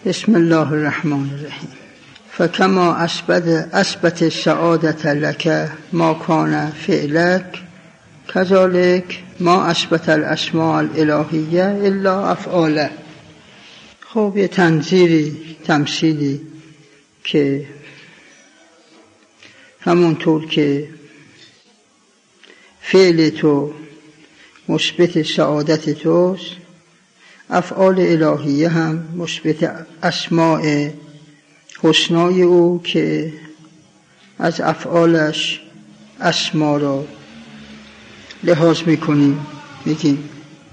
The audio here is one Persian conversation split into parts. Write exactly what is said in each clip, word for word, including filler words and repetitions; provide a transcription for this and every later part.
بسم الله الرحمن الرحیم. فکما اثبت اثبت السعادة لك ما کان فعلک کذالک ما اثبت الاسماء الالهیه الا افعاله. خب یه تنظیری تمثیلی که همونطور که فعل تو مثبت سعادت توست، افعال الهیه هم مثبت اسماء حسنای او که از افعالش اسما را لحاظ میکنیم، میگیم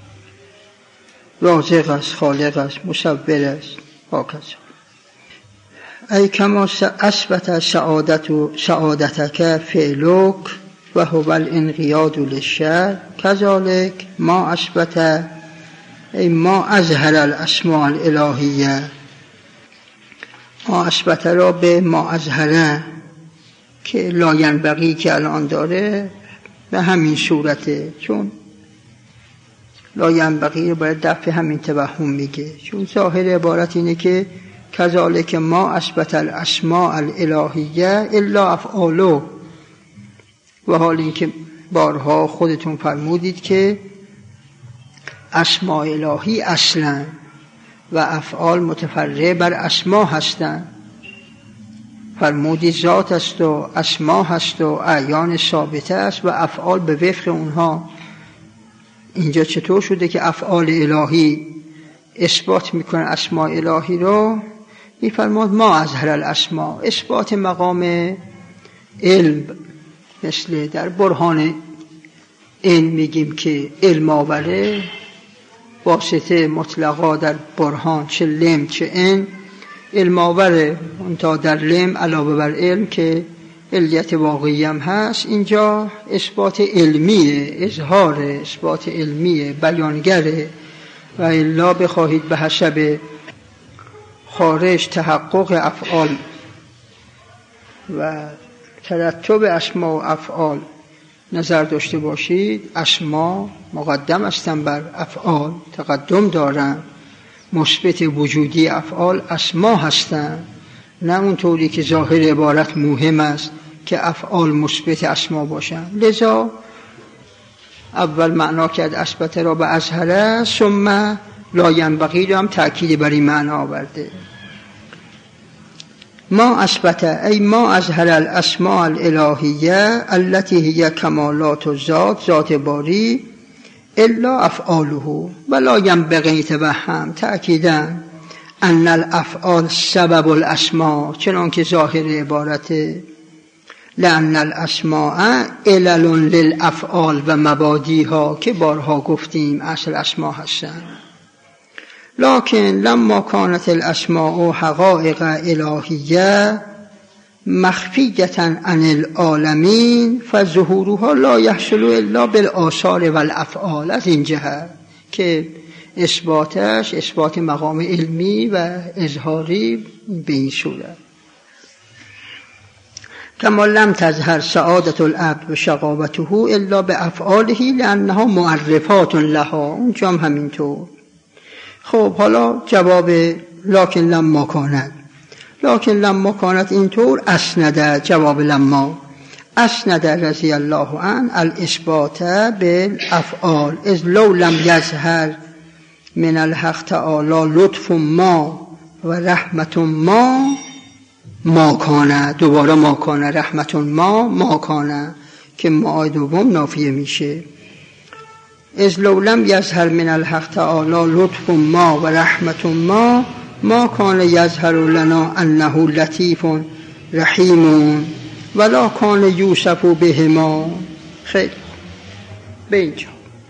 رازق است، خالق است، مصور است، هاکذا. ای کما اثبت سعادت و سعادتک فعلک و هو الانقیاد للشرع کذالک ما اثبت ای ما اظهر الاسماء الالهیه. ما اثبت را به ما اظهره که لا ینبغی که الان داره به همین صورته، چون لا ینبغی رو باید دفع همین توهم میگه، چون ظاهر عبارت اینه که کذالک ما اثبت الاسماء الالهیه الا افعالو، و حال اینکه بارها خودتون فرمودید که اسماء الهی اصلا و افعال متفرع بر اسما هستند. فرمودید ذات است و اسما هست و اعیان ثابته است و افعال به وفق اونها. اینجا چطور شده که افعال الهی اثبات میکنه اسماء الهی رو؟ میفرماد ما اظهر الاسماء، اثبات مقام علم، مثل در برهان علم میگیم که علم آوره، واسطه مطلقا در برهان چه لم چه ان علم آوره، تا در لم علاوه بر علم که علیت واقعی هم هست. اینجا اثبات علمیه، اظهار اثبات علمیه، بیانگره. و الا بخواهید به حسب خارج تحقق افعال و ترتب اسما و افعال نظر داشته باشید، اسما مقدم هستن بر افعال، تقدم دارن، مثبت وجودی افعال اسما هستن، نه اونطوری که ظاهر عبارت مهم است که افعال مثبت اسما باشن. لذا اول معنا کرد اثبت را به اظهره، ثم لا ینبغی را هم تأکید بر این معنا آورده. ما اثبت ای ما اظهر الاسماء الالهیه التي هي کمالات الذات، ذات باری، الا افعاله ولا ينبغي توهم تأکیدا ان الافعال سبب الاسماء، چنان که ظاهر عبارته لان الاسماء علل للافعال و مبادیها، که بارها گفتیم اصل اسماء هستن. لكن لما كانت الاسماء حقائق الهیه مخفیة عن العالمین فظهورها لا يحصل الا بالآثار والافعال. از این جهت که اثباتش اثبات مقام علمی و اظهاری به این صورت. کما لم تظهر سعادت العبد و شقاوته الا بافعاله لانها معرفات لها، اونجا هم همینطور. خب حالا جواب لکن لما کانت، لکن لما کانت اینطور اسنده، جواب لما اسنده رضی الله عنه الاثبات بالافعال، از لو لم یظهر من الحق تعالی لطف ما و رحمت ما ما کانه، دوباره ما کانه، رحمت ما ما کانه که ما دوم نافیه میشه. از لو لم یظهر من الحق تعالی لطف ما و رحمت ما ما کان یظهر لنا انه لطیف رحیم ولا کان یوسف بهما. خیلی به اینجا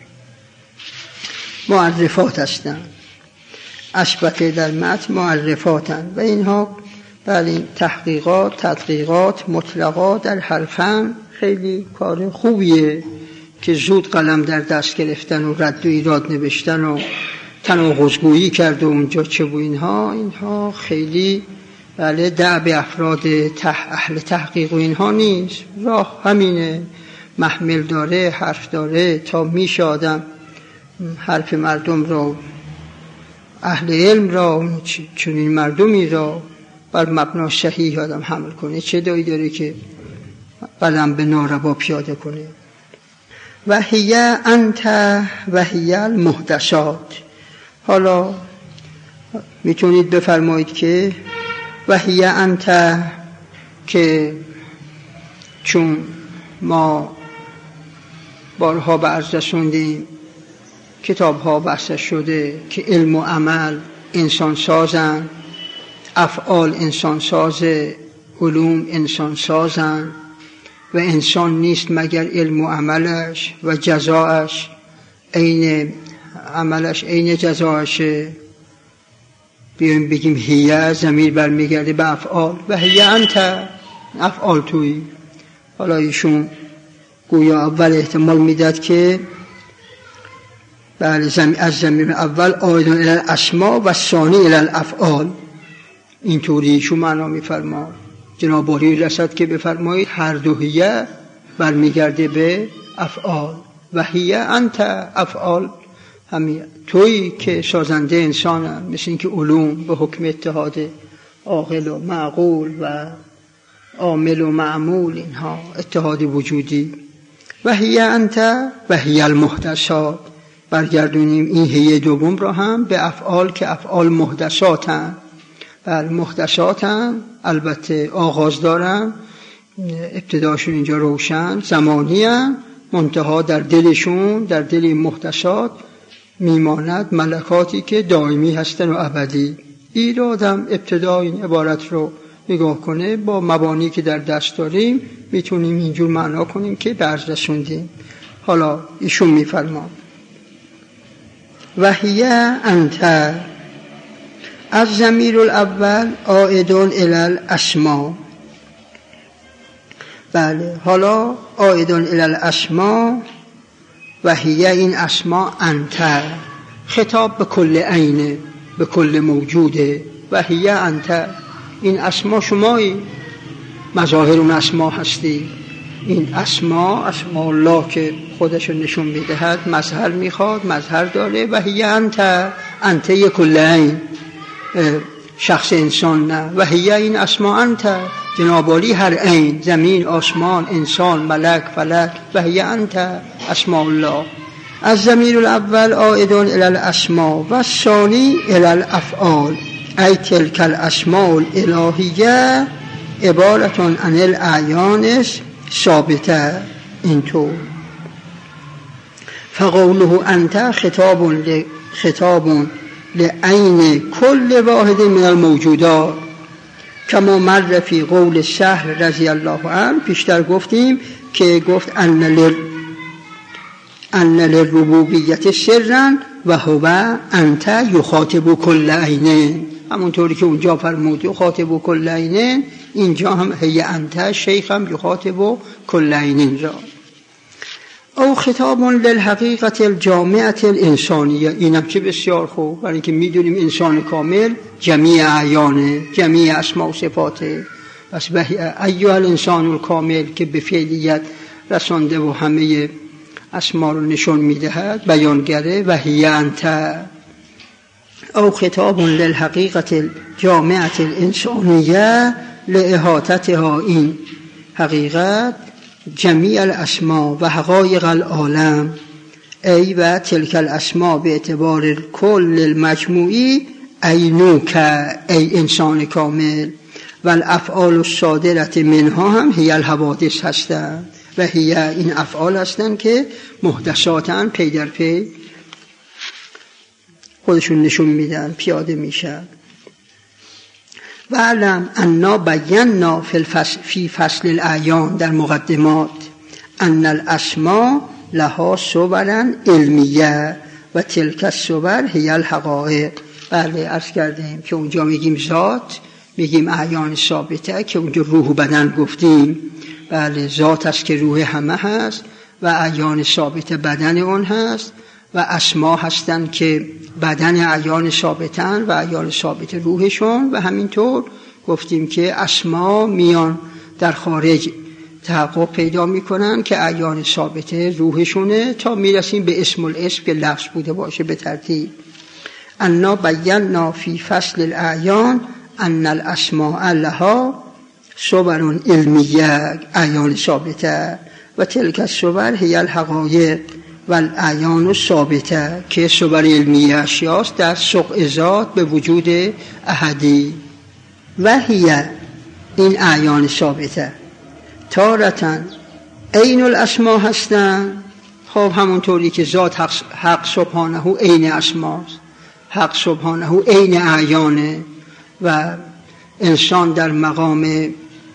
معرفات هستن، اثبت در متن معرفاتن و اینها بر این تحقیقات تدقیقات مطلقات در حرفن خیلی کار خوبیه که زود قلم در دست گرفتن و رد و ایراد نوشتن و تناقض‌گویی کرد و اونجا چه و اینها اینها خیلی بله دعب افراد ته اهل تحقیق و اینها نیست. راه همینه، محمل داره، حرف داره، تا میشه آدم حرف مردم رو اهل علم را، چنین مردمی را بر مبنا صحیح آدم حمل کنه، چه دایی داره که قدم به ناروا پیاده کنه. و هی انت و هی المحدثات. حالا میتونید بفرمایید که و هی انت، که چون ما بارها به عرض رسوندیم کتاب ها بحث شده که علم و عمل انسان سازن، افعال انسان سازه، علوم انسان سازن و انسان نیست مگر علم و عملش و جزاش عین عملش عین جزاشه. بیایم بگیم هیه، ضمیر برمیگرده به افعال و هیه انت، افعال توی. حالا ایشون گویا اول احتمال میداد که بله از ضمیر اول آیدون الی الاسماء و ثانی الی الافعال، اینطوری ایشون معنا میفرماد. جناب عالی رسد که بفرمایید هر دو هیه برمیگرده به افعال و هیه انت، افعال همین تویی که سازنده انسان هم. مثل این که علوم به حکم اتحاد عاقل و معقول و عامل و معمول، اینها اتحاد وجودی. و هی انت و هی المحدثات، برگردونیم این هی دوم را هم به افعال که افعال محدثات هم. بل محدثات هم البته آغاز دارن، ابتداشون اینجا روشن، زمانی هم، منتها در دلشون، در دل محدثات میماند ملکاتی که دائمی هستن و ابدی. ایرادم ابتدا این عبارت رو نگاه کنه با مبانی که در دست داریم میتونیم اینجور معنا کنیم که برز رسوندیم. حالا ایشون میفرمان و هی انت، از ضمیر الاول عائدون الی الاسماء. بله حالا عائدون الی الاسماء و هی، این اسماء انت، خطاب به کل عینه، به کل موجوده. و هی انت، این اسما شمایی، مظاهر اون اسما هستی. این اسما، اسما الله که خودش نشون میدهد، مظهر میخواد، مظهر داره. و هی انت، انت یک کل عین، شخص انسان نه. و هی، این اسما انت، جناب عالی هر عین، زمین، آسمان، انسان، ملک، فلک. و هی انت اسماء الله. از ضمیر الاول عائدون الی الاسماء و الثانی الی الافعال، ای تلک الاسماء الالهیه عبارت عن الاعیان ثابته. اینطور فقوله انت خطاب ل خطاب لعین کل واحد من الموجودات، کما مر فی قول سهل رضی الله عنه. پیشتر گفتیم که گفت ان لل ان للربوبیت سرا و هو انت یخاطب کل عین، همونطوری که اونجا فرمود یخاطب کل عین، اینجا هم هی انت، شیخ هم یخاطب کل عین را. او خطاب للحقیقت الجامعه الانسانیه، اینم که بسیار خوب، برای اینکه میدونیم انسان کامل جمیع اعیانه، جمیع اسماء و صفاته. پس ایها الانسان الکامل که به فعلیت رسانده و همه اسما رو نشون میدهد، بیانگره. و هی انت. او خطاب للحقیقت الجامعه الانسانیه لاحاطتها، این حقیقت جمیع الاسماء و حقایق العالم، ای و تلک الاسماء به اعتبار کل المجموعی اینوک، ای انسان کامل. و الافعال الصادرة منها هم هی الحوادث هستند. و هی، این افعال هستند که محدثاتن، پی در پی خودشون نشون میدن، پیاده میشن. و علم انا بینا فی الفصل فی فصل الاعیان، در مقدمات، ان الاسماء لها صورا علمیه و تلک الصور هی الحقائق. بله عرض کردیم که اونجا میگیم ذات، میگیم اعیان ثابته، که اونجا روح و بدن گفتیم. بله ذات است که روح همه هست و اعیان ثابته بدن اون هست، و اسما هستن که بدن اعیان ثابتن و اعیان ثابت روحشون. و همینطور گفتیم که اسما میان در خارج تحقق پیدا میکنن که اعیان ثابت روحشونه، تا میرسیم به اسم الاسم که لفظ بوده باشه به ترتیب. انا بینا فی فصل الاعیان ان الاسماء لها صور علمیه، اعیان ثابته، و تلک الصور هی الحقایق و الاعیان ثابته، که صور علمیه اشیاست در سقع ذات به وجود احدی. و هی این اعیان ثابته تارتن عین الاسماء هستن. خب همونطوری که ذات حق, حق سبحانه عین اسماست، حق سبحانه عین اعیانه، و انسان در مقام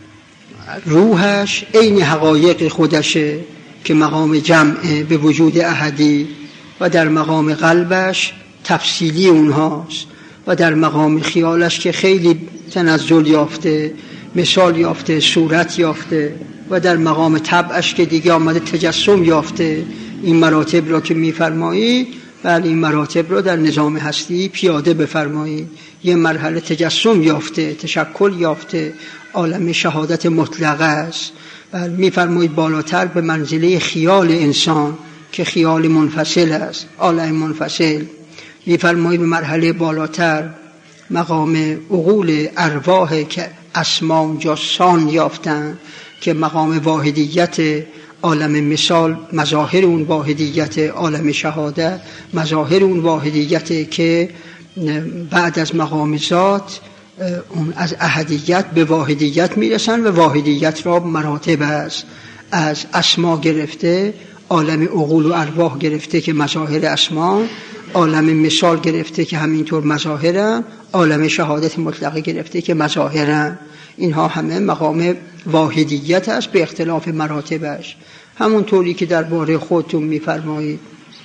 روحش عین حقایق خودشه که مقام جمعه به وجود احدی، و در مقام قلبش تفصیلی اونهاست، و در مقام خیالش که خیلی تنزل یافته، مثال یافته، صورت یافته، و در مقام طبعش که دیگه آمده تجسم یافته. این مراتب را که میفرمایید، بله این مراتب را در نظام هستی پیاده بفرمایید. یه مرحله تجسم یافته، تشکل یافته، عالم شهادت مطلقه است. بله میفرمایید بالاتر به منزله خیال انسان که خیال منفصل است، عالم منفصل. میفرمایید به مرحله بالاتر مقام عقول ارواح که اسما اونجا سان یافتن، که مقام واحدیت عالم مثال، مظاهر اون واحدیت عالم شهادت، مظاهر اون واحدیت که بعد از مقام ذات اون از احدیت به واحدیت میرسن، و واحدیت را مراتب است، از اسما گرفته، عالم عقول و ارواح گرفته که مظاهر اسما، عالم مثال گرفته که همینطور مظاهرن، عالم شهادت مطلقه گرفته که مظاهرن. اینها همه مقام واحدیت است به اختلاف مراتبش. همونطوری که درباره خودتون میفرمایید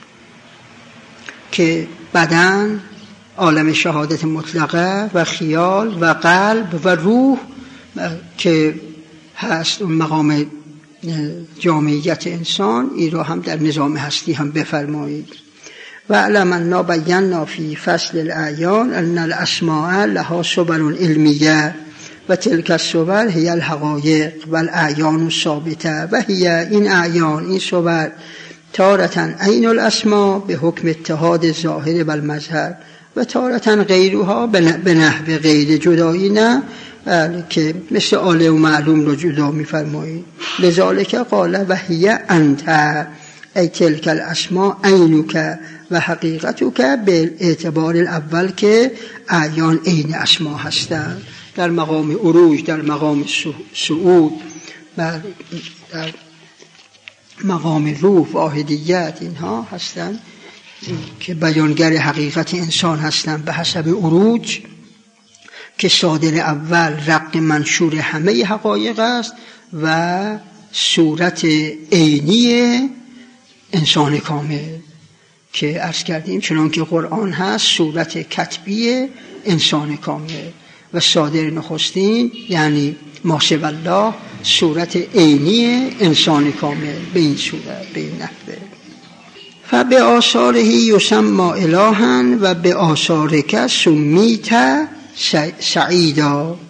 که بدن عالم شهادت مطلقه و خیال و قلب و روح که هست اون مقام جامعیت انسان، این را هم در نظام هستی هم بفرمایید. و علم انا بینا فی فصل الاعیان ان الاسماء لها صور علمیه و تلک الصور هی الحقایق و الاعیان الثابته. و هی این اعیان، این صور، تارتن عین الاسماء به حکم اتحاد ظاهر و المظهر، و تارتن غیرها به نحو غیر جدایی، نه که مثل آله و معلوم رو جدا میفرمایید. لذالک قال و هی انت ای تلک الاسماء عینک و حقیقتک به اعتبار الاول که اعیان عین اسما هستند. در مقام عروج، در مقام صعود، در مقام روح، واحدیت، اینها هستند که بیانگر حقیقت انسان هستند به حسب عروج، که صادر اول رق منشور همه حقایق است و صورت عینی انسان کامل، که عرض کردیم چنان که قرآن هست صورت کتبی انسان کامل، و صادر نخستین یعنی ما سوی الله صورت عینی انسان کامل به این صورت، به این نحوه. فبه آثاره یسمى الها و به آثارک سمیت سعیدا.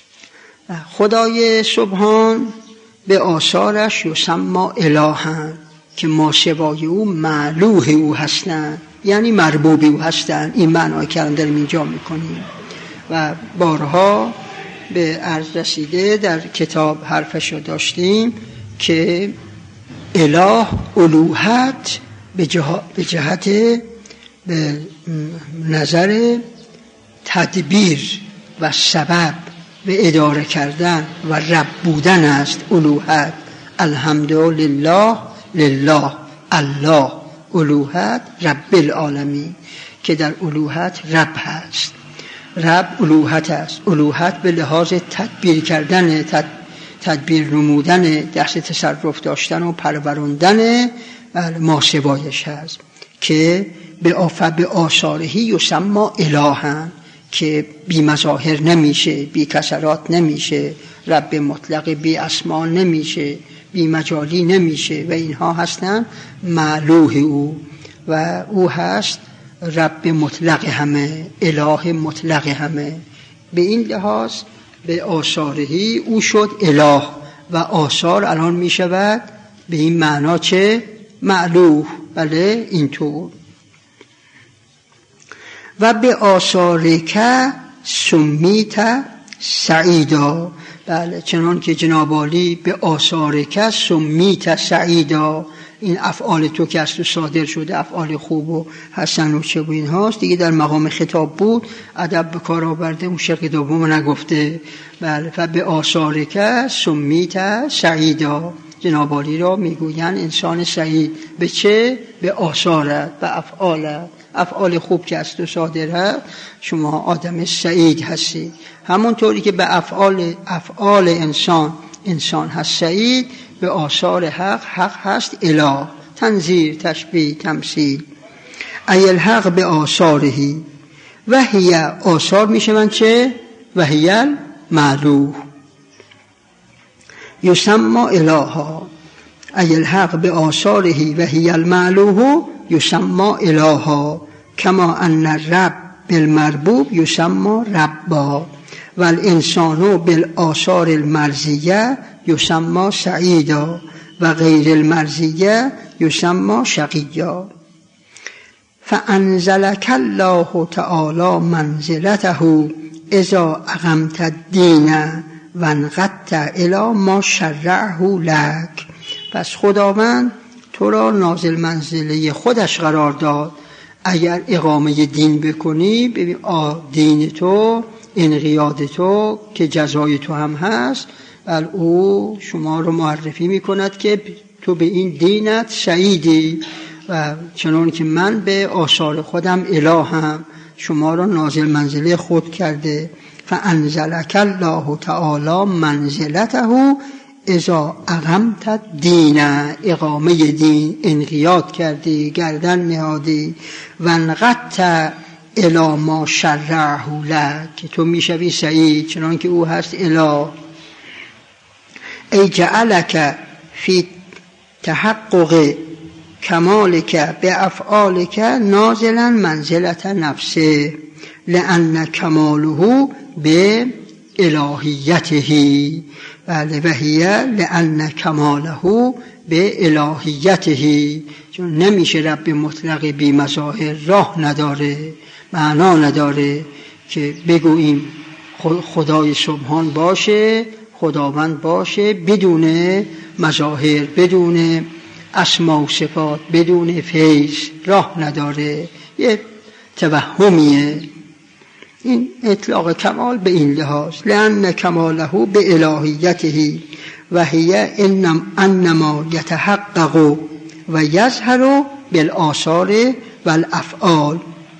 خدای سبحان به آثارش یسمى الها که ما سوای او معلوه او هستند، یعنی مربوب او هستند. این معنی که در اینجا میکنیم و بارها به عرض رسیده در کتاب حرفشو داشتیم که اله الوهت به جهت به نظر تدبیر و سبب و اداره کردن و رب بودن است. الوهت الحمدلله لله الله، الوهت رب العالمین، که در الوهت رب هست. رب الوهت است. الوهت به لحاظ تدبیر کردن، تد... تدبیر نمودن، دست تصرف داشتن و پروراندن ما سوایش هست، که به آفه به آثارهی یسمى الها، که بی مظاهر نمیشه، بی کسرات نمیشه، رب مطلق بی اسما نمیشه، بی مجالی نمیشه، و اینها هستن معلوه او، و او هست رب مطلق همه، اله مطلق همه. به این لحاظ به آثارهی او شد اله، و آثار الان می شود به این معنا چه؟ معلوه. بله اینطور. و به آثارک سمیت سعیدا. بله، چنان که جناب عالی به آثارک سمیت سعیدا، این افعال تو که از تو صادر شده افعال خوب و حسن و چه و این هاست دیگه، در مقام خطاب بود، ادب به کار آورده، اون شرق دوم نگفته. بله، و به آثارک سمیت سعیدا، جناب عالی را میگویند انسان سعید. به چه؟ به آثارت، به افعالت، افعال خوب که از تو صادر هست شما آدم سعید هستی. همونطوری که به افعال افعال انسان انسان هست سعید، به آثار حق حق هست اله، تنظیر، تشبیه، تمثیل. ای الحق به آثارهی و هی، آثار میشه من چه؟ و هی المعلوه یسمى الها. ای الحق به آثارهی و هی المعلوه یسمى الها، کما ان الرب بالمربوب یسمى ربا، و الانسان بالآثار المرضیه یسمى سعیدا، و غیر المرضیه یسمى شقیا. فانزلک الله تعالی منزلته اذا اقمت الدین و انقدت الی ما شرعه لک. پس خداوند تو را نازل منزله خودش قرار داد. اگر اقامه دین بکنی، ببین دین تو، انقیاد تو که جزای تو هم هست، بل او شما رو معرفی میکند که تو به این دینت سعیدی، و چنان که من به آثار خودم الهم شما رو نازل منزله خود کرده. فانزلک الله تعالی منزلته اذا اقمت دین، اقامه دین، انقیاد کردی، گردن نهادی. و انقدت الی ما شرعه لک، که تو میشوی سعید چنان که او هست اله. ای جعلک فی تحقق کمالک به افعالک نازلا منزلت نفسه، لأن کماله به الهیته. بله، و هی لأن کماله به الهیته، چون نمیشه رب مطلق بی مظاهر، راه نداره، معنا نداره که بگوییم خدای سبحان باشه، خداوند باشه بدون مظاهر، بدون اسما و صفات، بدون فیض، راه نداره، یه توهمیه. این اطلاق کمال به این لحاظ، لأن کماله به الهیته و هی انما یتحقق و یظهر بالآثار و الافعال.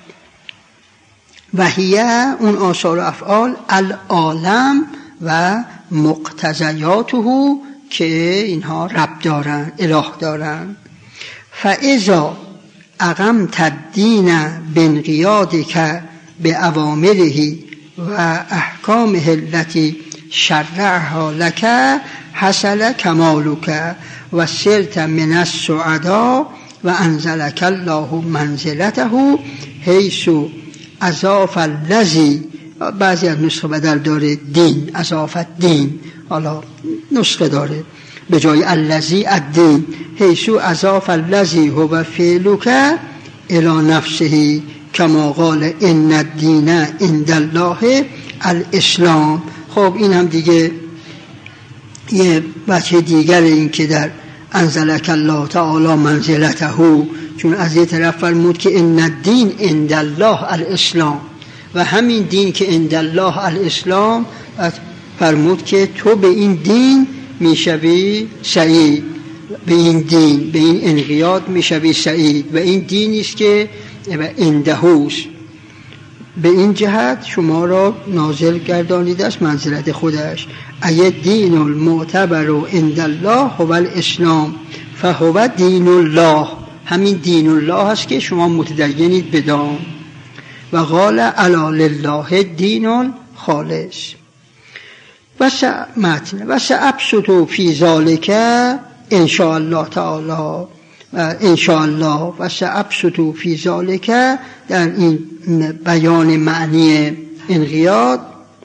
و هی، اون آثار و افعال، العالم و مقتضیاته، که اینها رب دارن، اله دارن. فاذا اقمت الدین بانقیادک به اوامره و احکامه التي شرعها لك حصل کمالک و سرت من السعداء و انزلک الله منزلته حیث اضاف الذی، بعضی از نسخه بدل داره دین، اضاف الدین، حالا نسخه داره به جای الذی الدین، حیث اضاف الذی هو فعلک الی نفسه، کما قال ان الدین عند الله الاسلام. خب این هم دیگه یه بچه دیگر، این که در انزلک الله تعالی منزلته، چون از یه طرف فرمود که ان الدین عند الله الاسلام، و همین دین که عند الله الاسلام فرمود که تو به این دین میشوی سعید، به این دین، به این انقیاد میشوی سعید، و این دینی است که اندهوست. به این جهت شما را نازل گردانیده است منزلت خودش. ای دین المعتبر عند الله هو الاسلام فهو دین الله، همین دین الله است که شما متدینید بدان. و قال الا لله دین الخالص. و سمتن و سابسط فی ذلک ان شاء الله تعالی، ان شاء الله و سابسط فی ذلک، در این بیان معنی انقیاد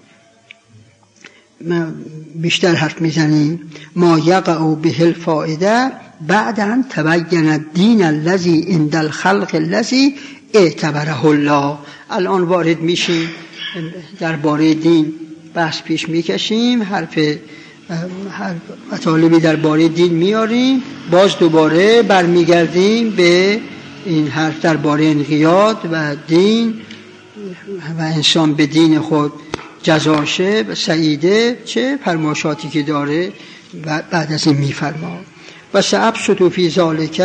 بیشتر حرف میزنیم. ما یقع به الفائده بعد ان تبین الدین الذی عند الخلق الذی اعتبره الله. الان وارد میشیم درباره دین بحث پیش میکشیم، حرف هر مطالبی درباره دین میاریم، باز دوباره برمیگردیم به این حرف درباره انقیاد و دین و انسان به دین خود جزاشه و سعیده، چه فرماشاتی که داره و بعد از این میفرما و سأبسط فی ذلک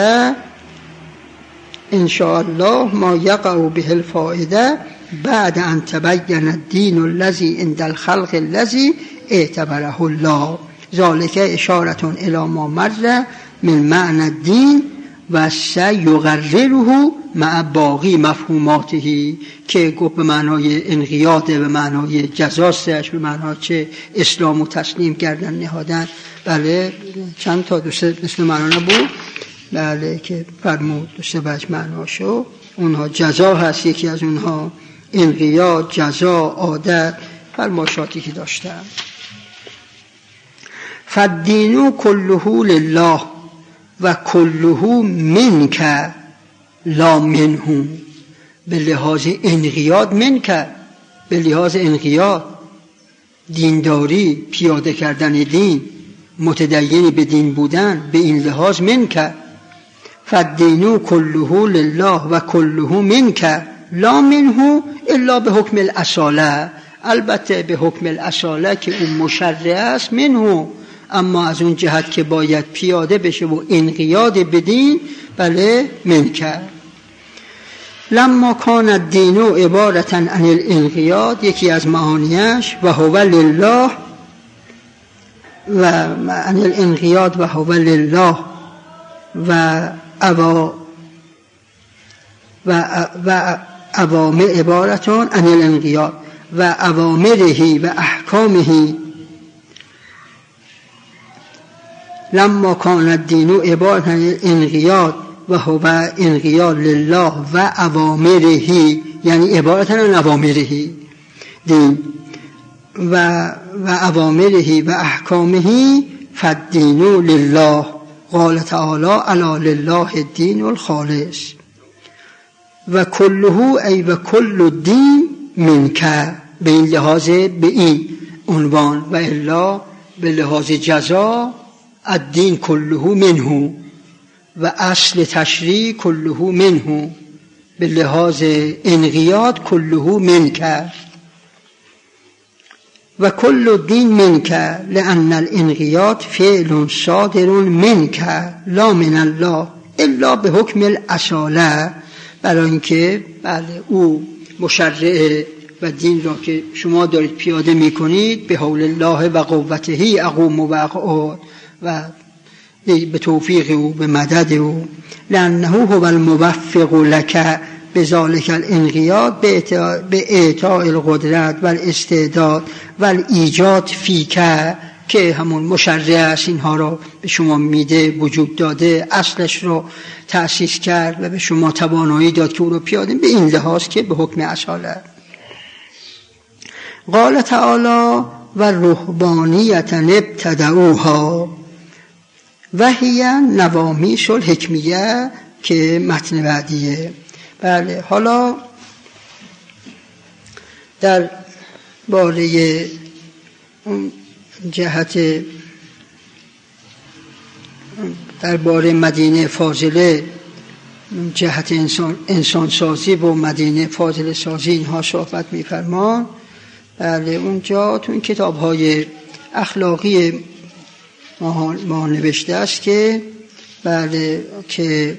ان شاء الله ما یقع به الفائده بعد ان تبین الدین الذی عند الخلق الذی اعتبره الله. ذلك اشاره الی ما مر من معنی الدین و سیغرره مع باقی مفهوماته، که گفت به معنای انقیاد، به معنای جزاستش، به معنای چه اسلام و تسلیم کردن نهادن. بله چند تا دوسته مثل معنا بود، بله که فرمود دوسته بچ معناشو، اونها جزا هست، یکی از اونها انقیاد، جزا، عادت، فرماشاتی که داشتن. فالدین کله لله و کله منک لا منه. به لحاظ انقیاد منک، به لحاظ انقیاد دینداری، پیاده کردن دین، متدینی به دین بودن، به این لحاظ منک. فالدین کله لله و کله منک لا منه الا به حکم الاصاله. البته به حکم الاصاله که اون مشرع است منه، اما از اون جهت که باید پیاده بشه و انقیاد بدین، بله منکر. لما کان الدین عبارتا عن الانقیاد، یکی از معانیش و هو لله و عن الانقیاد و هو لله و اوا و و اوامر عبارتون عن الانقیاد و اوامره و احکامه. لما کان الدین عبارت عن الانقیاد و هو انقیاد لله و اوامره، یعنی عبارت عن اوامره دین و و اوامره و احکامه. فالدین لله قال تعالی الا لله الدین الخالص و کله ای و کل الدین منک. به این لحاظ، به این عنوان، و الا به لحاظ جزا الدین کله منه و اصل تشریع کله منه. به لحاظ انقیاد کله منک و کل الدین منک لأن الانقیاد فعل صادر منک لا من الله الا به حکم الاصاله. برای اینکه بله او مشرع و دین را که شما دارید پیاده میکنید به حول الله و قوته اقوم و اقعد و به توفیق او، به مدد او. لأنه هو الموفق لك بذلك الانقیاد به اعطاء القدرت و الاستعداد و الایجاد فیک، که همون مشرع است، اینها را به شما میده، وجود داده، اصلش رو تأسیس کرد و به شما توانایی داد که او رو پیاده. به این لحاظ که به حکم اصاله. قال تعالی و رهبانیت ابتدعوها و هی نوامیس الحکمیه، که متن بعدیه. بله حالا در باره اون جهت در باره مدینه فاضله، جهت انسان انسان سازی و مدینه فاضله سازی، اینها صحبت می‌فرمان. بله اونجا تو این کتاب‌های اخلاقی ما, ما نوشته است که بله که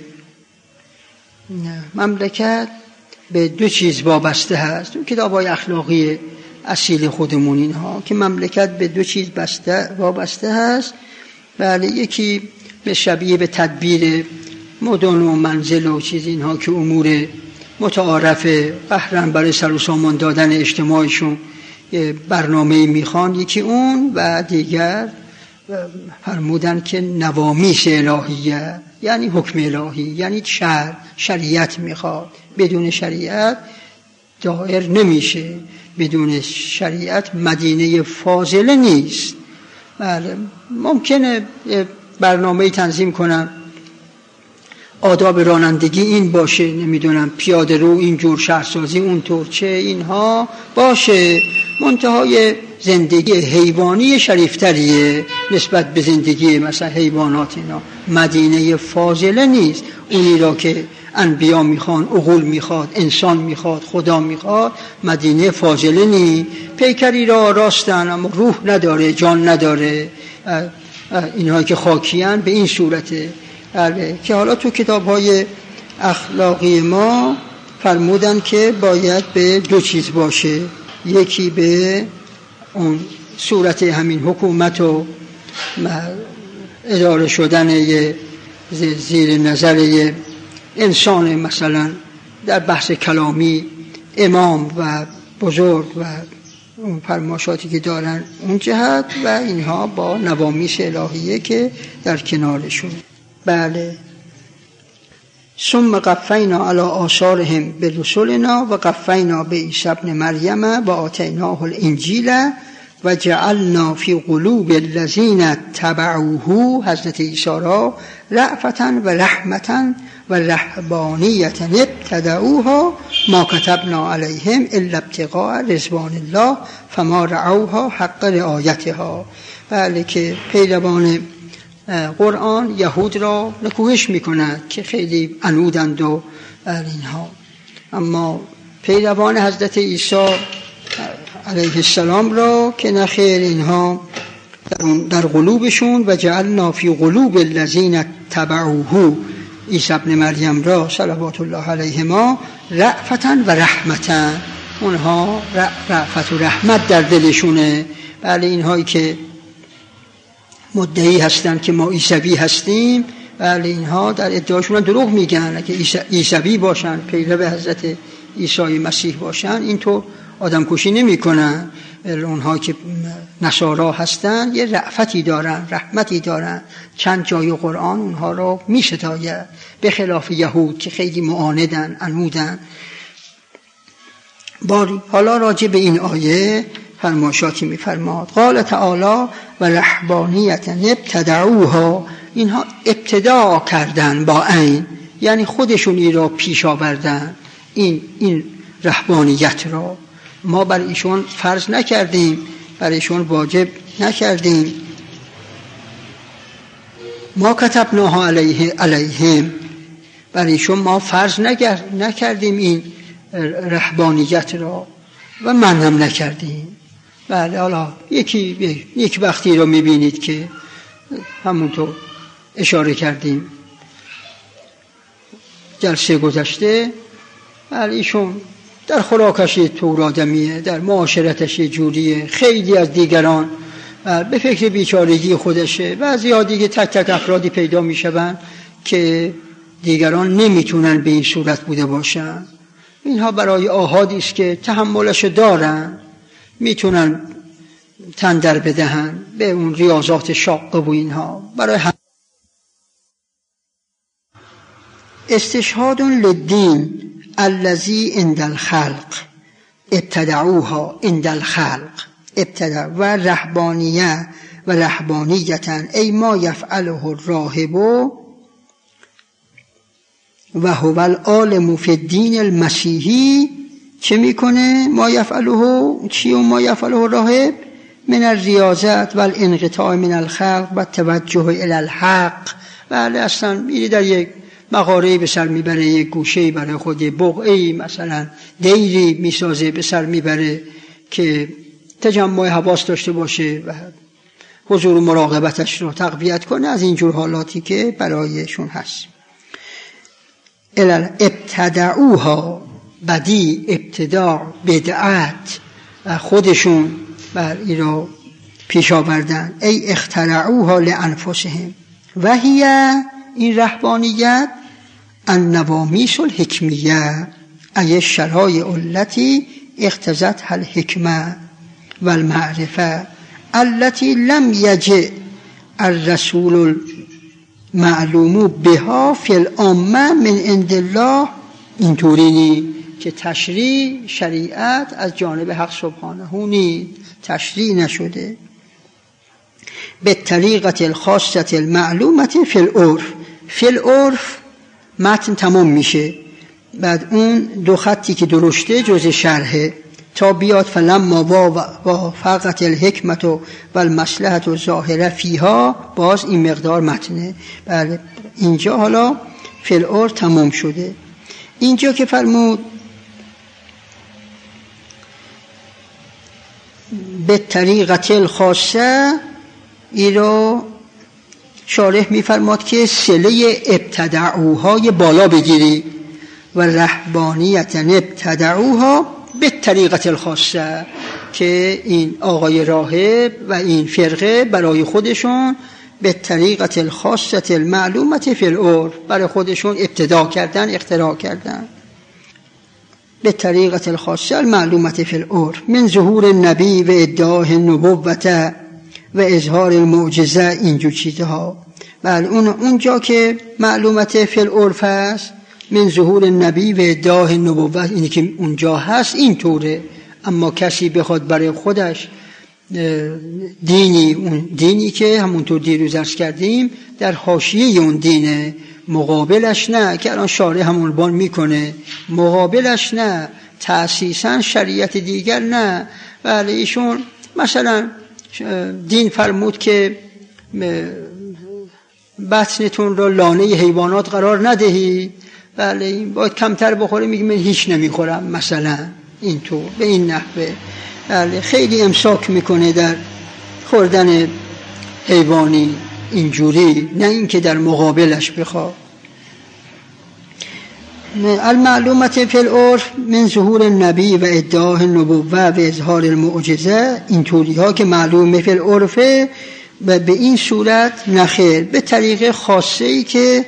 مملکت به دو چیز وابسته هست. تو کتاب‌های اخلاقی اصیل خودمون اینها که مملکت به دو چیز بسته وابسته هست. بله یکی به شبیه به تدبیر مدن و منزل و چیز اینها که امور متعارفه، قهرن برای سر و سامان دادن اجتماعشون برنامه میخوان، یکی اون. و دیگر فرمودن که نوامیس الهیه، یعنی حکم الهی، یعنی شرع، شریعت میخواد. بدون شریعت دایر نمیشه، بدون شریعت مدینه فاضله نیست. بله ممکنه برنامه تنظیم کنن، آداب رانندگی این باشه، نمیدونم پیاده رو اینجور، شهرسازی اونطور، چه اینها باشه. منتهای زندگی حیوانی شریفتریه نسبت به زندگی مثلا حیوانات. اینا مدینه فاضله نیست، اونی را که انبیا میخوان، عقول میخواد، انسان میخواد، خدا میخواد، مدینه فاضله نیست. پیکری را راستن اما روح نداره، جان نداره. اینها که خاکیان به این صورته. بله که حالا تو کتاب‌های اخلاقی ما فرمودن که باید به دو چیز باشه، یکی به اون صورت همین حکومت و اداره شدن زیر نظر انسان، مثلا در بحث کلامی امام و بزرگ و اون فرماشاتی که دارن اون جهت، و اینها با نوامیس الهیه که در کنارشون. بله. ثم قفینا علی آثارهم برسلنا و قفینا به عیسی ابن مریم و آتیناه الانجیل و جعلنا فی قلوب الذین تبعوه، حضرت عیسی را رأفة و رحمة و رهبانیة ابتدعوها ما كتبنا علیهم الا ابتغاء رضوان الله فما رعوها حق رعایتها. بله که پیروان قرآن یهود را نکوهش میکنند که خیلی عنودند و اینها، اما پیروان حضرت عیسی علیه السلام را که نخیر، اینها در قلوبشون و جعلنا فی قلوب الذین تبعوه، عیسی ابن مریم را صلوات الله علیهما رأفة و رحمة، اونها رأفت و رحمت در دلشونه. بله اینهایی که مدعی هستند که ما عیسوی هستیم، بله اینها در ادعاشون دروغ میگن. اگه عیسوی باشن، پیرو حضرت عیسی مسیح باشن، اینطور آدم کشی نمی کنن. اونها که نصارا هستن یه رأفتی دارن، رحمتی دارن. چند جای قرآن اونها را می ستاید، به خلاف یهود که خیلی معاندن، عنودن. باری حالا راجع به این آیه فرماشاتی می فرماد. قال تعالی و رهبانیت ابتدعوها، اینها ابتداع کردن با عین، یعنی خودشونی را پیش آوردن. این این رهبانیت را ما بر ایشون فرض نکردیم، بر ایشون واجب نکردیم. ما کتبناها علیه علیهم، بر ایشون ما فرض نکردیم این رهبانیت را و من هم نکردیم. بله حالا یکی یک وقتی رو میبینید که همونطور اشاره کردیم جلسه گذشته، بله ایشون در خوراکش طور آدمیه، در معاشرتش جوریه، خیلی از دیگران به فکر بیچارگی خودشه. بعضی ها دیگه تک تک افرادی پیدا میشون که دیگران نمیتونن به این صورت بوده باشن. اینها برای آحادی است که تحملش دارن، میتونن تن در بدهن به اون ریاضات شاقه و اینها. برای هم استشهاد للدین الذی عند الخلق ابتدعوها عند الخلق ابتدع و رهبانیه و رهبانیتن ای ما یفعله الراهب و هو العالم فی الدین المسیحی. چه میکنه؟ ما یفعله، چی و ما یفعله الراهب؟ من الریاضت و الانقطاع من الخلق و توجه الی الحق. بله اصلا میری در یک مغاره‌ای به سر میبره، یک گوشه‌ای برای خود، بقعه‌ای مثلا دیری میسازه به سر میبره که تجمع حواس داشته باشه و حضور و مراقبتش رو تقویت کنه از اینجور حالاتی که برایشون هست. ابتدعوها، بدی، ابتداع، بدعت خودشون بر این رو پیش آوردن. ای اخترعوها لانفسهم و هی، این رهبانیت النوامیس الحکمیه ای شرایع التي اقتضت الحکمه و المعرفه التي لم یجئ الرسول المعلوم بها فی الامه من عند الله. اینطوری نی که تشریع شریعت از جانب حق سبحانه نی، تشریع نشده. به طریقت الخاصه المعلومه فی العرف. فی العرف متن تمام میشه. بعد اون دو خطی که درشته جز شرحه تا بیاد فلما وافقت الحکمت و المصلحة الظاهره فیها، باز این مقدار متنه. بله اینجا حالا فی العرف تمام شده. اینجا که فرمود به طریقت الخاصه، این رو شارح میفرماد که صله ابتدعوهای بالا بگیری و رهبانیت ابتدعوها به طریقت الخاصه، که این آقای راهب و این فرقه برای خودشون به طریقت الخاصه المعلومت فی العرف، برای خودشون ابتدا کردن، اختراع کردن. به طریقت الخاصه المعلومت فی العرف من ظهور النبی و ادعای النبوت و اظهار المعجزه، اینجور چیزها. بله اون اونجا که معلومت فی العرف است، من ظهور النبی و ادعای النبوت، اینی که اونجا هست اینطوره. اما کسی بخواد برای خودش دینی، اون دینی که همونطور دیروز عرض کردیم در حاشیه اون دینه، مقابلش نه که الان شارع همون بان میکنه، مقابلش نه، تأسیساً شریعت دیگر نه. بله ایشون مثلا دین فرمود که بطنتون رو لانه حیوانات قرار ندهی، بله این باید کمتر بخوره، میگه من هیچ نمیخورم مثلا، اینطور به این نحوه. بله خیلی امساک میکنه در خوردن حیوانی اینجوری، نه اینکه در مقابلش بخواد. المعلومت فی العرف من ظهور النبی و ادعای النبوه و اظهار المعجزه، اینطوری ها که معلومه فی العرف و به این صورت نخیر، به طریق خاصه‌ای که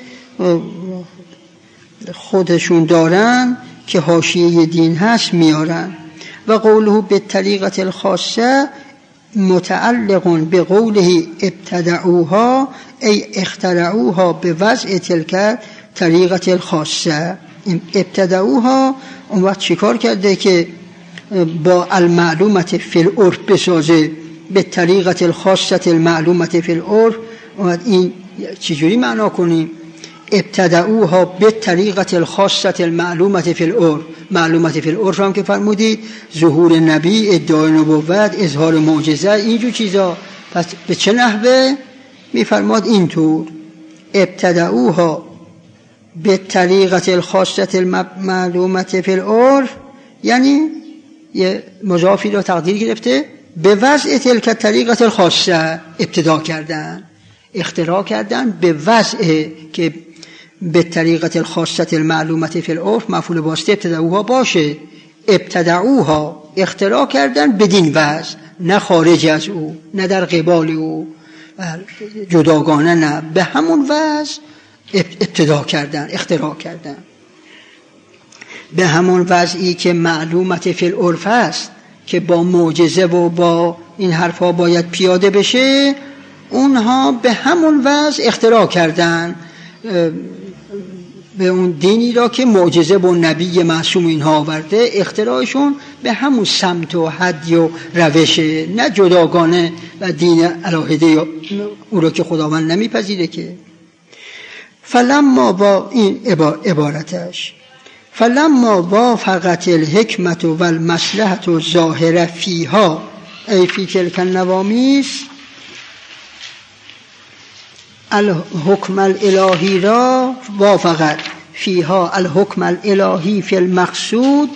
خودشون دارن که حاشیه دین هست میارن. و قوله به طریقت الخاصه متعلق به قوله ابتدعوها ای اخترعوها به وضع تلک طریقت الخاصه. ابتدعوها اون وقت چیکار کرده که با المعلومت فی العرف بسازه، به طریقت الخاصه المعلومت فی العرف. این چجوری معنا کنیم؟ ابتدعوها به طریقت الخاصه المعلومت فی العرف، معلومت فی العرف هم که فرمودید ظهور نبی، ادعای نبوت، اظهار معجزه، اینجور چیزا. پس به چه نحوه میفرماد؟ اینطور ابتدعوها به طریقت الخاصه المعلومت فی العرف، یعنی یه مضافی رو تقدیر گرفته، به وضع تلک طریقت الخاصه ابتدا کردن، اختراع کردن به وضع که به طریقت الخاصه المعلومت فی العرف مفعول واسطه ابتدعوها باشه. ابتدعوها اختراع کردن بدین وضع، نه خارج از او، نه در قبال او، جداگانه، نه، به همون وضع ابتدا کردن، اختراع کردن، به همون وضعی که معلومت فی العرف است که با معجزه و با این حرفا باید پیاده بشه، اونها به همون وضع اختراع کردن، به اون دینی را که معجزه با نبی معصوم اینها آورده، اختراعشون به همون سمت و حدی و روشه، نه جداگانه و دین الهده او را که خداوند نمیپذیره که. فلما با این عبارتش فلما وافقت الحکمت و المصلحة الظاهره فیها ای فی تلک النوامیس، الحکم الالهی را وافقت فیها الحکم الالهی فی المقصود،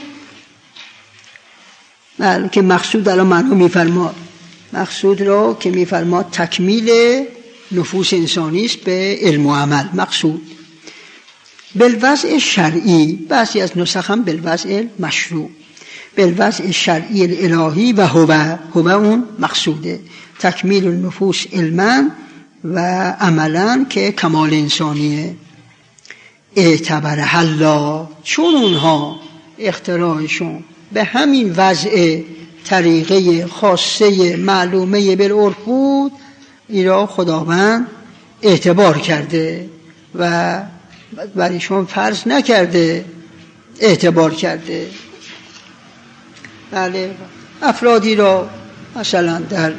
که مقصود الان معنی میفرماد، مقصود را که میفرماد تکمیل نفوس انسانی است به علم و عمل. مقصود بالوضع شرعی، بعضی از نسخ هم بالوضع مشروع، بالوضع شرعی الالهی و هو هو اون مقصوده، تکمیل النفوس علما و عملا که کمال انسانیه. اعتبر الله، چون اونها اختراعشون به همین وضع طریقه خاصه معلومه بالعرف بود، این را خداوند اعتبار کرده و برایشون فرض نکرده، اعتبار کرده. بله افرادی را مثلا در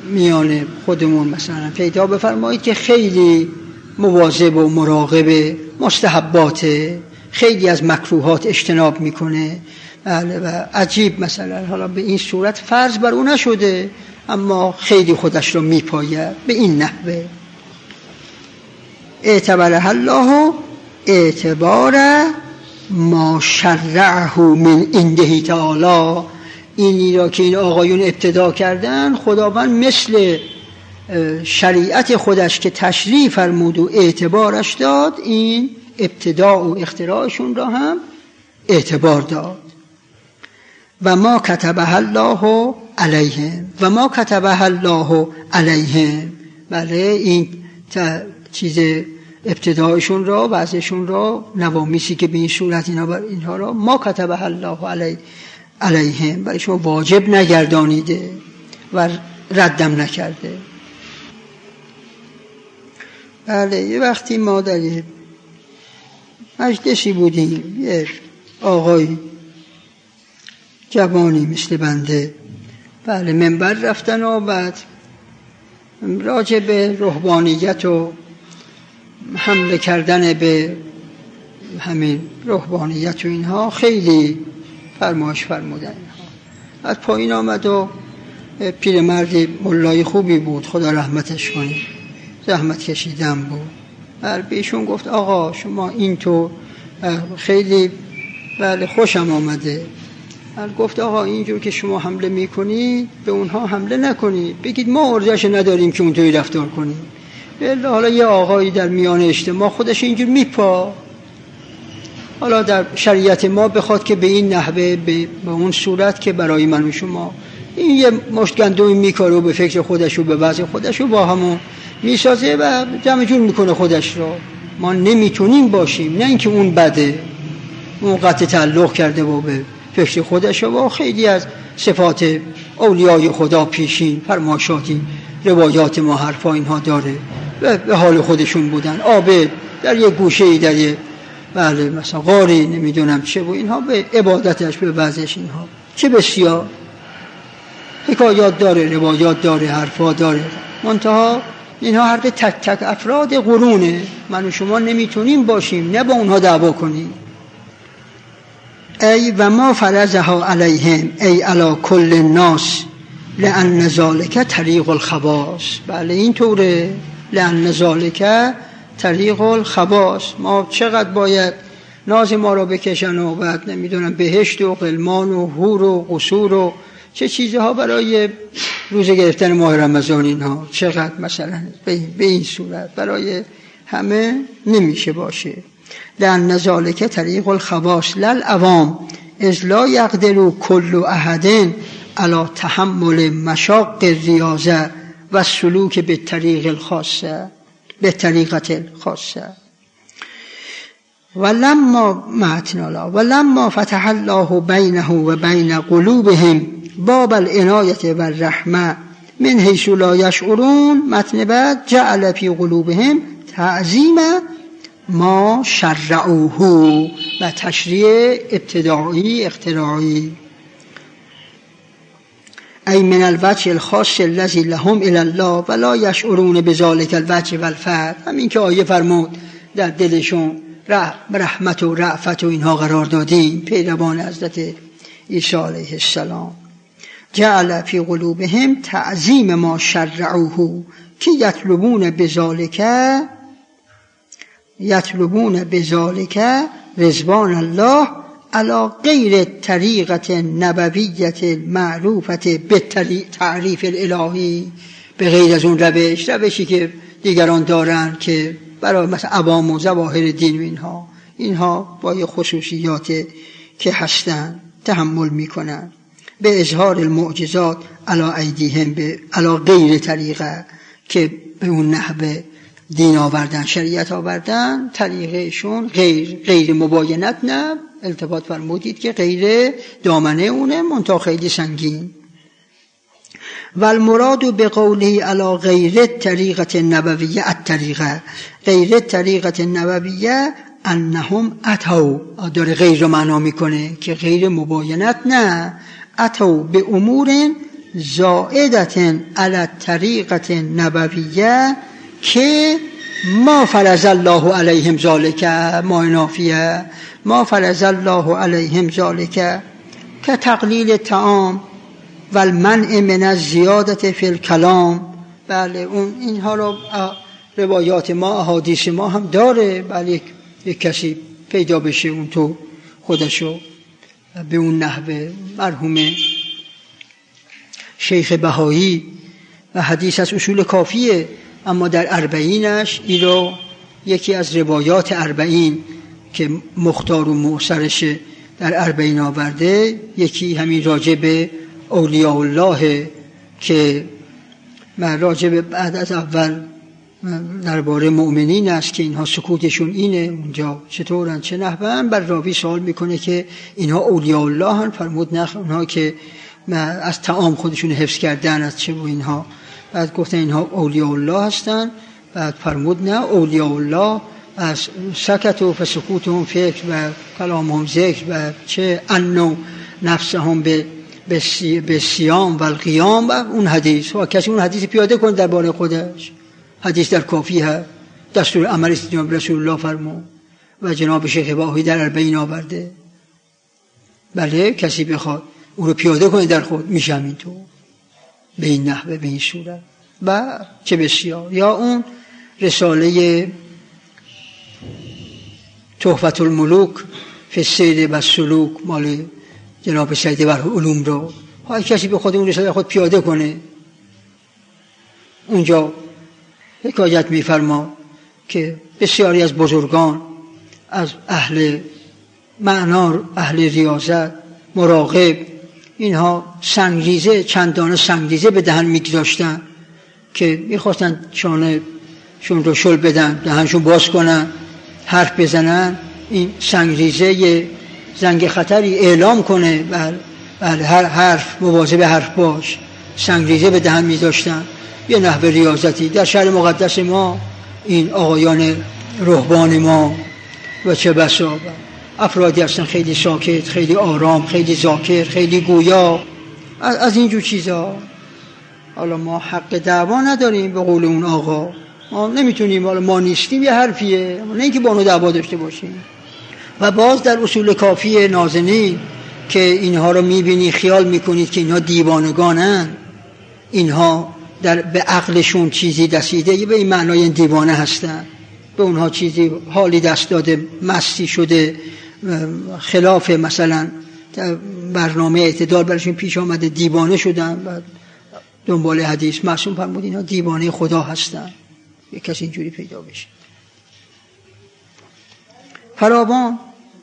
میان خودمون مثلا پیدا بفرمایید که خیلی مواظب و مراقب مستحبات، خیلی از مکروهات اجتناب میکنه. بله و عجیب مثلا حالا به این صورت فرض بر او نشده اما خیلی خودش رو میپاید به این نحوه. اعتبره الله اعتبار ما شرعه من عنده تعالی. اینی را که این آقایون ابتدا کردن خداوند مثل شریعت خودش که تشریع فرمود و اعتبارش داد، این ابتداء و اختراعشون را هم اعتبار داد. و ما کتبه الله علیهم و ما کتبه الله علیهم. بله این چیز ابتدایشون را وضعشون را نوامیسی که به این صورت اینا اینها را ما کتبه الله علی علیهم برای شما واجب نگردانیده و ردم نکرده. بله یه وقتی ما در یه مجلسی بودیم، یه آقای جوانی مثل بنده بله منبر رفتن و بعد راجع به روحانیت و حمله کردن به همین روحانیت و اینها خیلی فرمایش فرمودن. از پایین آمد و پیرمرد ملای خوبی بود، خدا رحمتش کنه، زحمت کشیدم بود. بله بهشون گفت آقا شما این تو خیلی بله خوشم آمده. بله گفت آقا اینجور که شما حمله میکنی به اونها حمله نکنی، بگید ما ارزش نداریم که اونطوری رفتار کنیم. بله حالا یه آقایی در میان اجتماع خودش اینجور میپا، حالا در شریعت ما بخواد که به این نحوه به اون صورت که برای من و شما این یه مشت گندمی میکاره و به فکر خودش و به وضع خودش و با همون میسازه و جمع جور میکنه خودش رو. ما نمیتونیم باشیم، نه اینکه اون بده، اون قطع تعلق کرده و به فکر خودش و خیلی از صفات اولیای خدا پیشین فرماشاتی روایات ما حرفا اینها داره و به حال خودشون بودن، عابد در یه گوشه‌ای در یه بله مثلا غاری نمیدونم چه و اینها به عبادتش به وضعش اینها چه بسیار حکایات داره، روایات داره، حرفا داره. منتها اینها حرف تک تک افراد قرونه، من و شما نمیتونیم باشیم، نه با اونها دعوا کنیم. ای و ما فرضها علیهم ای علی کل الناس لان ذلک طریق الخواص. بله این طوره، لان ذلک طریق الخواص. ما چقدر باید ناز ما را بکشن و بعد نمیدونم بهشت و غلمان و حور و قصور و چه چیزها برای روزه گرفتن ماه رمضان اینها چقدر مثلا به این صورت برای همه نمیشه باشه. لأن ذلک طریق الخواص للعوام اذ لا یقدر کل احد علی تحمل مشاق الریاضه و السلوک بالطریق الخاصه بالطریقه الخاصه. ولما معتنا ولما فتح الله بینه و بین قلوبهم باب العنایة والرحمة من حیث لا یشعرون. متن بعد جعل فی قلوبهم تعظیم ما شرعوه و تشریع ابتداعی اختراعی. ای من الوجه الخاص الذی لهم الی الله ولا یشعرون بذلک الوجه والفضل. همین که آیه فرمود در دلشون رحمت و رأفت و اینها قرار دادیم پیروان حضرت عیسی علیه السلام. جعل فی قلوبهم تعظیم ما شرعوه که یطلبون بذالک یطلبون بذالک رضوان الله علی غیر طریقه نبویت معروفت به تعریف الالهی، به غیر از اون روش روشی که دیگران دارن که برای مثلا عوام و ظواهر دین و اینها اینها با یه خصوصیات که هستن تحمل میکنن به اظهار المعجزات علی ایدیهم به علی غیر طریقه که به اون نحوه دین آوردن شریعت آوردن طریقشون غیر غیر مباینت نه التفات فرمودید که غیر دامنه اونه منتها خیلی سنگین. و المراد به قوله علی غیر طریقه نبویه الطریقه غیر طریقه نبویه انهم اتوا داره غیر رو معنا میکنه که غیر مباینت نه اتوا به امور زائدة علی طریقه نبویه که ما فرض الله علیهم ذالک، ما نافیه، ما فرض الله علیهم ذالک که تقلیل طعام و المنع من الزیادت فی الکلام. بله اون اینها رو روایات ما، احادیث ما هم داره. بله یک کسی پیدا بشه اون تو خودشو به اون نحوه، مرحوم شیخ بهایی و حدیث از اصول کافیه، اما در اربعینش این رو یکی از روایات اربعین که مختار و معصرشه در اربعین آورده، یکی همین راجع به اولیاء الله که من راجع به بعد از اول درباره مؤمنین است که اینها سکوتشون اینه، اونجا چطورن چه نحوهن. بر راوی سوال میکنه که اینها اولیاء الله هن، فرمود نه، اونها که از طعام خودشون حفظ کردن از چه و اینها. بعد گفتن اینها اولیاء الله هستن. بعد فرمود نه، اولیاء الله از سکت و فسکوتهم فکر و کلامهم ذکر و چه انو نفسهم به به سیام و القیام و اون حدیث. و کسی اون حدیث پیاده کنه درباره خودش، حدیث در کافی هست، دستور عمل است جناب رسول الله فرمود و جناب شیخ بهایی در اربعین آورده. بله کسی بخواد اون رو پیاده کنه در خود میشه همینطور به این نحوه به این صورت. و چه بسیار. یا اون رساله تحفة الملوک فی السیر و السلوک مال جناب سید علوم رو های کسی به خود اون رساله خود پیاده کنه. اونجا حکایت می‌فرما که بسیاری از بزرگان از اهل معنا، اهل ریاضت، مراقب، اینها سنگریزه، چندانه سنگریزه به دهن می‌گذاشتن که می‌خواستن شانه شون رو شل بدن، دهنشون باز کنن، حرف بزنن، این سنگریزه یه زنگ خطری اعلام کنه. بله بله هر حرف مواظب حرف باش. سنگریزه به دهن می‌داشتن. یه نحوه ریاضتی در شهر مقدس ما این آقایان رهبان ما و چه بسا افرادی هستن خیلی ساکت، خیلی آرام، خیلی ذاکر، خیلی گویا از, از اینجور چیزا. حالا ما حق دعوا نداریم به قول اون آقا، ما نمیتونیم، حالا ما نیستیم یه حرفیه، نه اینکه با اونو دعوا داشته باشیم. و باز در اصول کافی نازنین که اینها رو میبینی خیال میکنید که اینها دیوانگانن، اینها در به عقلشون چیزی دستیده، یه به این معنای دیوانه هستن، به اونها چیزی حالی دست داده، مستی شده، خلاف مثلا برنامه اعتدال برشون پیش آمده، دیوانه شدن و دنبال حدیث. معصوم فرمود اینها دیوانه خدا هستن. یک کسی اینجوری پیدا بشه فراوان.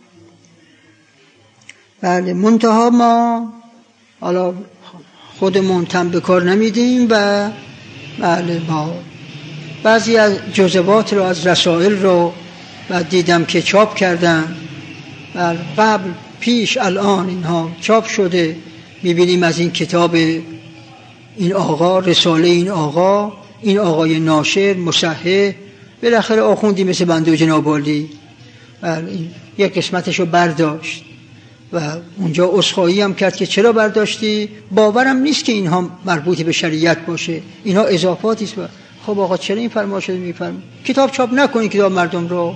بله منتها ما حالا خودمون تن به کار نمیدیم و بله با بعضی از جزوات رو از رسائل رو بعد دیدم که چاپ کردن، بله قبل پیش الان اینها چاپ شده. میبینیم از این کتاب این آقا، رساله این آقا، این آقای ناشر مصحح، بالاخره آخوندی مثل بنده و جناب عالی یک قسمتش رو برداشت و اونجا عذرخواهی هم کرد که چرا برداشتی، باورم نیست که اینها مربوط به شریعت باشه، اینها اضافاتی است. خب آقا چرا این فرما شده؟ میفرم کتاب چاپ نکنی کتاب مردم رو.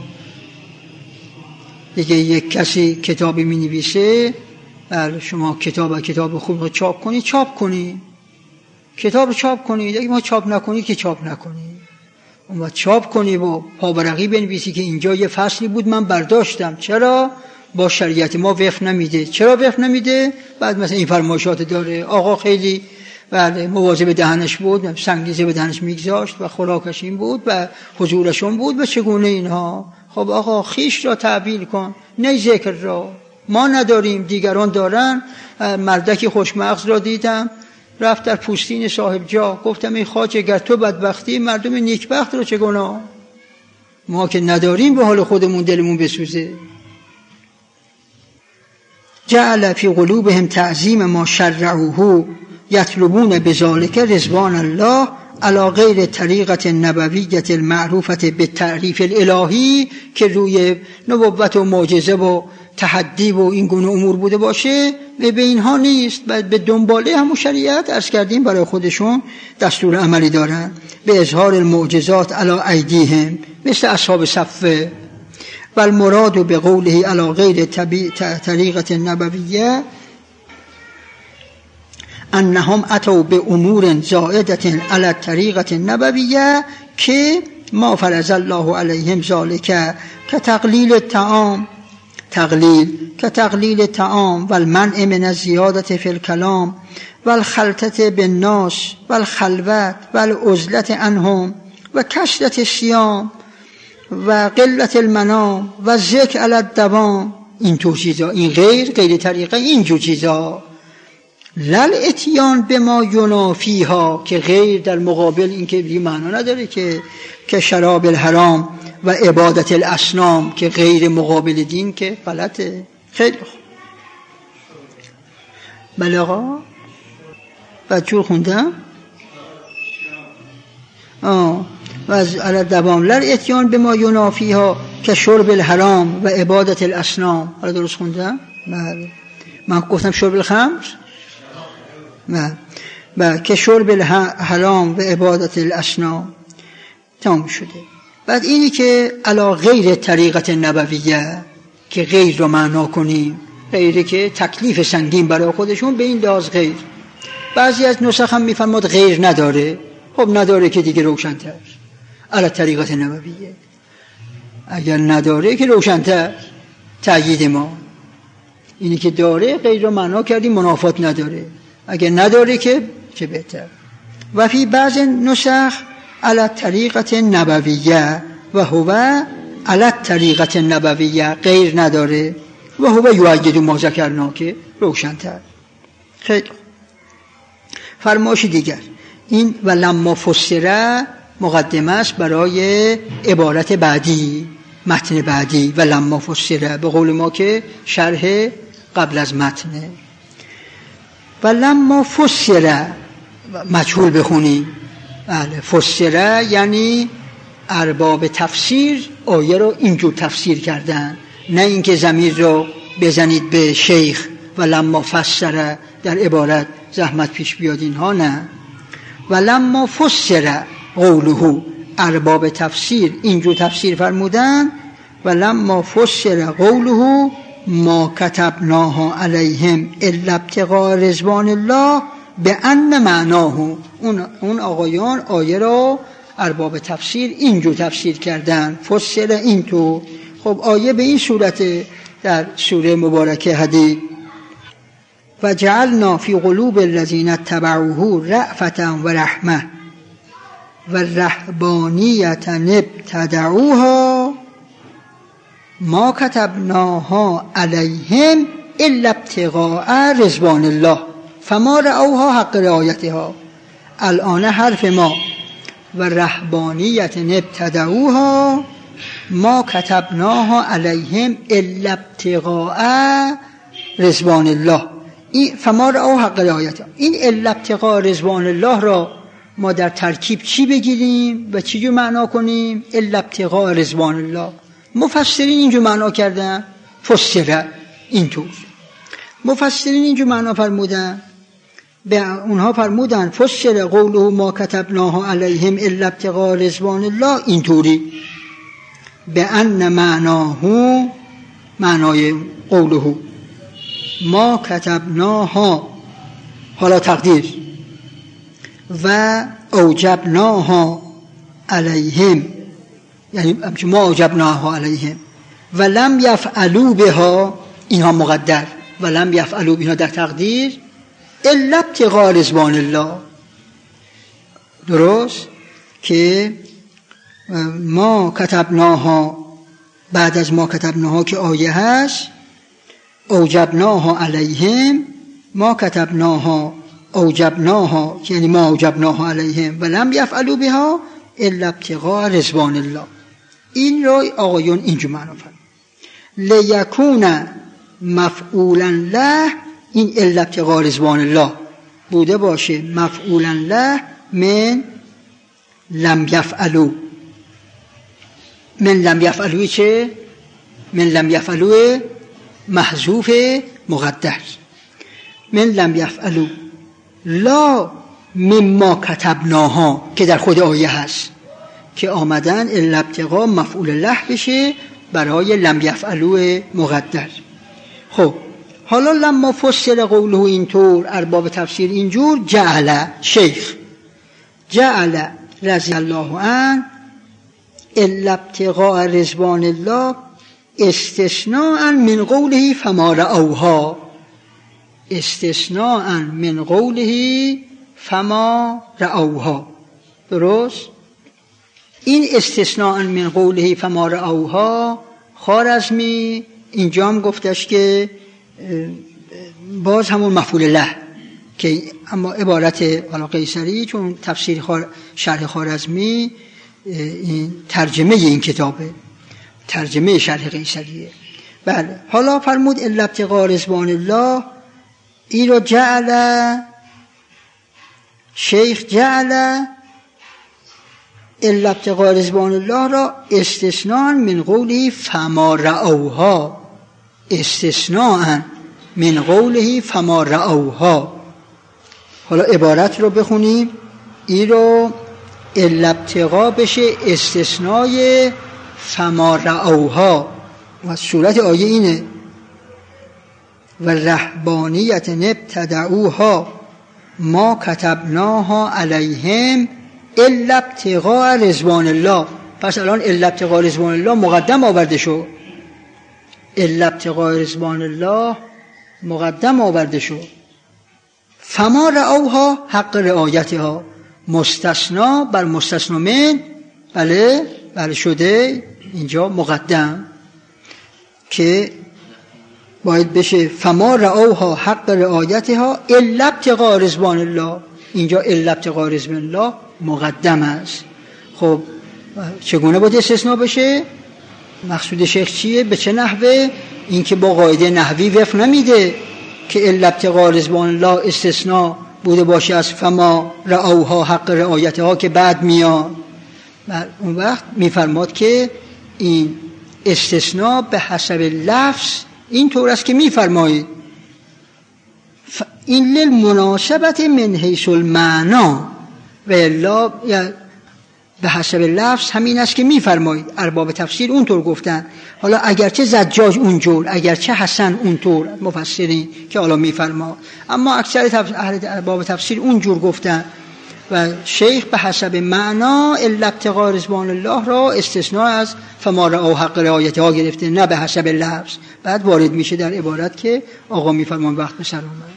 دیگه یک کسی کتابی می نویسه، بله شما کتاب و کتاب خوب رو چاپ کنی، چاپ کنی، کتاب رو چاپ کنی. دیگه ما چاپ نکنی که چاپ نکنی، اما چاپ کنی و پاورقی بنویسی که اینجا یه فصلی بود من برداشتم، چرا با شریعت ما وقف نمیده. چرا وقف نمیده؟ بعد مثلا این فرمایشات داره. آقا خیلی بله مواظب دهنش بود، سنگریزه به دهنش میگذاشت و خوراکش این بود و حضورشون بود و چگونه اینها. خب آقا خیش را تعبیل کن، نه ذکر را. ما نداریم، دیگران دارن. مردکی خوشمغز را دیدم رفت در پوستین صاحب جا، گفتم ای خواجه اگر تو بدبختی مردم نیکبخت را چگونه؟ ما که نداریم به حال خودمون دلمون بسوزه. جعل فی قلوبهم تعظیم ما شرعوه یطلبون بذلک رضوان الله علی غیر طریقة نبویة المعروفة بالتعریف الالهی، که روی نبوت و معجزه و تحدی و این گونه امور بوده باشه به اینها نیست و به دنباله همون شریعت عرض کردیم برای خودشون دستور عملی دارن به اظهار المعجزات علی ایدیهم مثل اصحاب صفه و المراد به قوله علی غیر طریقه نبویه انهم اتوا به امور زائده علی طریقه نبویه که ما فرض الله علیهم ذلک که تقلیل الطعام تقلیل که تقلیل الطعام و المنع من الزیادة فی الکلام و الخلطة بالناس و الخلوت و العزلة عنهم و کثرة الصیام و قلت المنام و ذکر علی الدوام. این تو چیزا، این غیر غیر طریقه این جو چیزا. لل اتیان به ما ینافیها که غیر در مقابل این که بی معنا نداره که که شراب الحرام و عبادت الاصنام که غیر مقابل دین که غلطه. خیلی خوب. بله آقا بچور خوندم آه و از علی دوام لل اتیان به ما ینافیها که شرب الحرام و عبادت الاصنام. حالا درست خوندم؟ بله. من گفتم شرب الخمر؟ نه و که شرب الحرام و عبادت الاصنام تمام شده. بعد اینی که علا غیر طریقت نبویه که غیر رو معنا کنیم، غیره که تکلیف سنگین برای خودشون به این لحاظ غیر. بعضی از نسخ هم میفرماد غیر نداره. خب نداره که دیگه روشن‌تر علا طریقت نبویه. اگر نداره که روشن‌تر تأیید ما. اینی که داره غیر رو معنا کردیم منافات نداره، اگر نداره که چه بهتر. و فی بعض نسخ علی طریقه نبویه و هو علی طریقه نبویه غیر نداره و هو یؤید ما ذکرنا که روشن‌تر. خیلی فرمایش دیگر این و لما فسره مقدمه است برای عبارت بعدی، متن بعدی. و لما فسره به قول ما که شرح قبل از متنه. و لما فسره مجهول بخونی. بله فسره یعنی ارباب تفسیر آیه رو اینجور تفسیر کردن، نه اینکه ضمیر رو بزنید به شیخ و لما فسره در عبارت زحمت پیش بیاد، اینها نه. و لما فسره قوله ارباب تفسیر اینجور تفسیر فرمودن. و لما فسره قوله ما كتبناها علیهم الا ابتغاء رضوان الله به ان معناه. اون اون آقایان آیه را ارباب تفسیر اینجور تفسیر کردن، فسر اینطور. خب آیه به این صورت در سوره مبارکه حدید و جعلنا فی قلوب الذین اتبعوه رأفة و رحمه و رهبانیة ابتدعوها ما كتبناها علیهم الا ابتغاء رضوان الله فما رأوها حق رعایتها. الان حرف ما و رهبانیت ابتدعوها ما كتبناها علیهم الا ابتغاء رضوان الله. این فما رأوها حق رعایتها، این الا ابتغاء رضوان الله را ما در ترکیب چی بگیریم و چی جو معنا کنیم؟ الا ابتغاء رضوان الله. مفسرین اینجور معنا کردن، فسره اینطور. مفسرین اینجور معنا فرمودن، به اونها فرمودن فسر قوله ما كتبناها علیهم الا ابتغاء رضوان الله اینطوری به ان معناه، معنای قوله ما كتبناها حالا تقدیر و اوجبناها علیهم، یعنی ما اوجبناها علیهم و لم یفعلوا بها، اینها مقدر و لم یفعلوا اینها در تقدیر الا ابتغاء رضوان الله. درست که ما کتبناها بعد از ما کتبناها که آیه هست اوجبناها علیهم، ما کتبناها اوجبناها یعنی ما اوجبناها علیهم و لم یفعلوا بها الا ابتغاء رضوان الله. این را آقایون اینجور معنا فرمودن لیکون مفعولا له، این الا ابتغاء رضوان الله بوده باشه مفعولا له من لم یفعلوا. من لم یفعلوا چه؟ من لم یفعلوا محذوف مقدر. من لم یفعلوا لا مما کتبناها که در خود آیه هست که آمدن الا ابتغاء مفعول له بشه برای لم یفعلوا مقدر. خب حالا لما فسر قوله اینطور، ارباب تفسیر اینجور، جعل شیخ جعل رضی الله عنه الا ابتغاء رضوان الله استثناء من قوله فما رأوها، استثناء من قوله فما رأوها. درست؟ این استثناء من قوله فما رأوها خوارزمی اینجا هم گفتش که باز همون مفعول له که اما عبارت حالا قیصری چون تفسیر خار شرح خوارزمی این ترجمه این کتابه، ترجمه شرح قیصریه. بله حالا فرمود الا ابتغاء رضوان الله، این رو جعل شیخ جعل الا ابتغاء رضوان الله را استثناء من قوله فما رأوها، استثناء من قوله فما رأوها. حالا عبارت رو بخونیم، این رو الا ابتغاء بشه استثنای فما رأوها و صورت آیه اینه و رهبانیت ابتدعوها ما کتبناها علیهم الا ابتغاء رضوان الله. پس الان الا ابتغاء رضوان الله مقدم آورده شو، الا ابتغاء رضوان الله مقدم آورده شو. فما رأوها حق رعایتها، مستثنا بر مستثنا من، بله بله شده اینجا مقدم که باید بشه فما رأوها حق رعایتها الا ابتغاء رضوان الله، اینجا الا ابتغاء رضوان الله مقدم است. خب چگونه باید استثناء بشه؟ مقصود شیخ چیه؟ به چه نحوه؟ این که با قاعده نحوی وفق نمیده که الا ابتغاء رضوان الله استثناء بوده باشه از فما رأوها حق رعایتها که بعد میاد. اون وقت میفرماد که این استثناء به حسب لفظ این طور است که میفرمایید این للمناسبت من حیث المعنی و الا به حسب لفظ همین است که میفرمایید. ارباب تفسیر اونطور گفتن. حالا اگرچه زجاج اونجور، اگرچه حسن اونطور، مفسرین که حالا میفرما، اما اکثر تفسیر اهل ارباب تفسیر اونجور گفتن و شیخ به حسب معنا الا ابتغاء رضوان الله را استثناء از فما رأوا حق رعایتها گرفته، نه به حسب لفظ. بعد وارد میشه در عبارت که آقا میفرمان وقت به سر آمد.